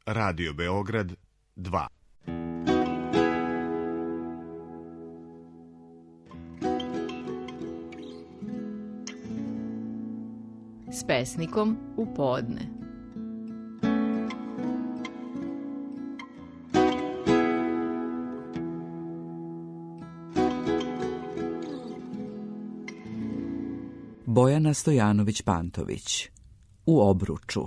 Radio Beograd 2. S pesnikom u podne. Bojana Stojanović-Pantović. U obruču.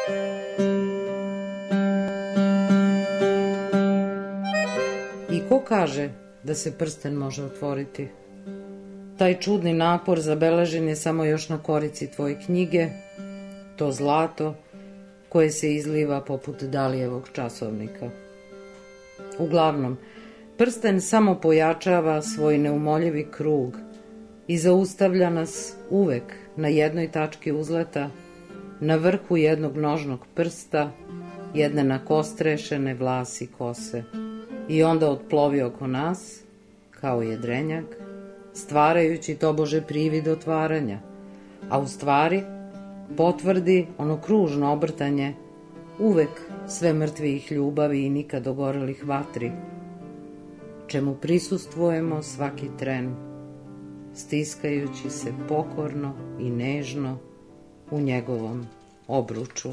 I ko kaže da se prsten može otvoriti? Taj čudni napor zabeležen je samo još na korici tvoje knjige, to zlato koje se izliva poput Dalijevog časovnika. Uglavnom, prsten samo pojačava svoj neumoljivi krug i zaustavlja nas uvek na jednoj tački uzleta, na vrhu jednog nožnog prsta, jedne nakostrešene vlasi kose. I onda otplovi oko nas, kao jedrenjak, stvarajući tobože privid otvaranja, a u stvari potvrdi ono kružno obrtanje uvek sve mrtvih ljubavi i nikad dogorelih vatri, čemu prisustvujemo svaki tren, stiskajući se pokorno i nežno u njegovom obruču.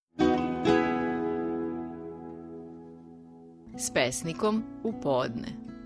S pesnikom u podne.